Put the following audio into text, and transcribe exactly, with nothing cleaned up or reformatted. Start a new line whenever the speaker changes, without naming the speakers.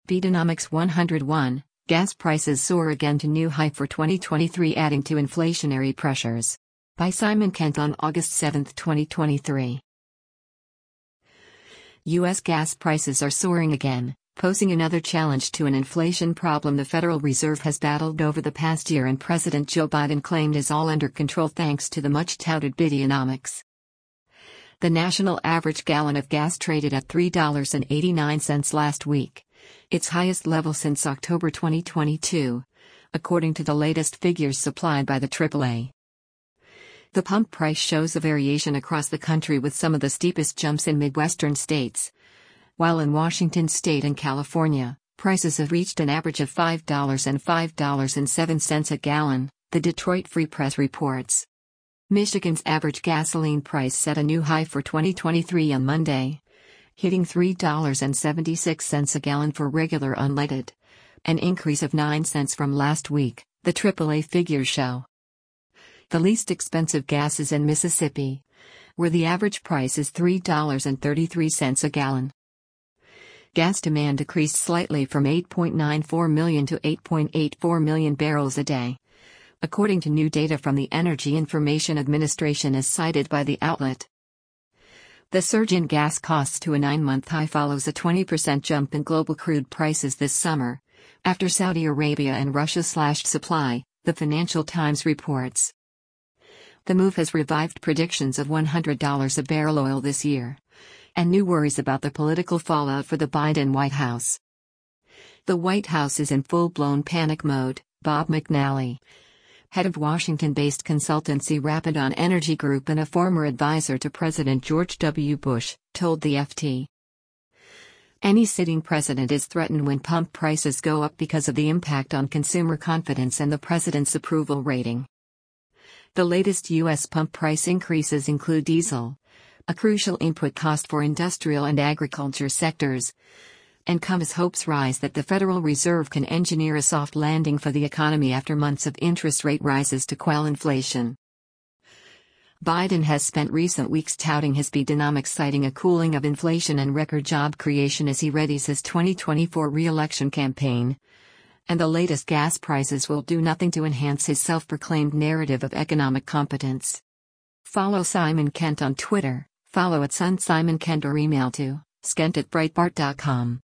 Beadonomics one oh one, gas prices soar again to new high for twenty twenty-three, adding to inflationary pressures. By Simon Kent on August seventh, twenty twenty-three. U S gas prices are soaring again, posing another challenge to an inflation problem the Federal Reserve has battled over the past year and President Joe Biden claimed is all under control thanks to the much-touted Beadonomics. The national average gallon of gas traded at three dollars and eighty-nine cents last week, its highest level since October twenty twenty-two, according to the latest figures supplied by the triple A. The pump price shows a variation across the country with some of the steepest jumps in Midwestern states, while in Washington state and California, prices have reached an average of five dollars and five dollars and seven cents a gallon, the Detroit Free Press reports. Michigan's average gasoline price set a new high for twenty twenty-three on Monday, hitting three dollars and seventy-six cents a gallon for regular unleaded, an increase of nine cents from last week, the triple A figures show. The least expensive gas is in Mississippi, where the average price is three dollars and thirty-three cents a gallon. Gas demand decreased slightly from eight point nine four million to eight point eight four million barrels a day, according to new data from the Energy Information Administration as cited by the outlet. The surge in gas costs to a nine-month high follows a twenty percent jump in global crude prices this summer, after Saudi Arabia and Russia slashed supply, the Financial Times reports. The move has revived predictions of one hundred dollars a barrel oil this year, and new worries about the political fallout for the Biden White House. The White House is in full-blown panic mode, Bob McNally, head of Washington-based consultancy Rapidon Energy Group and a former advisor to President George W. Bush, told the F T. Any sitting president is threatened when pump prices go up because of the impact on consumer confidence and the president's approval rating. The latest U S pump price increases include diesel, a crucial input cost for industrial and agriculture sectors, and come as hopes rise that the Federal Reserve can engineer a soft landing for the economy after months of interest rate rises to quell inflation. Biden has spent recent weeks touting his Beadonomics, citing a cooling of inflation and record job creation as he readies his twenty twenty-four re-election campaign. And the latest gas prices will do nothing to enhance his self-proclaimed narrative of economic competence. Follow Simon Kent on Twitter, follow at Sun Simon Kent or email to skent at breitbart dot com.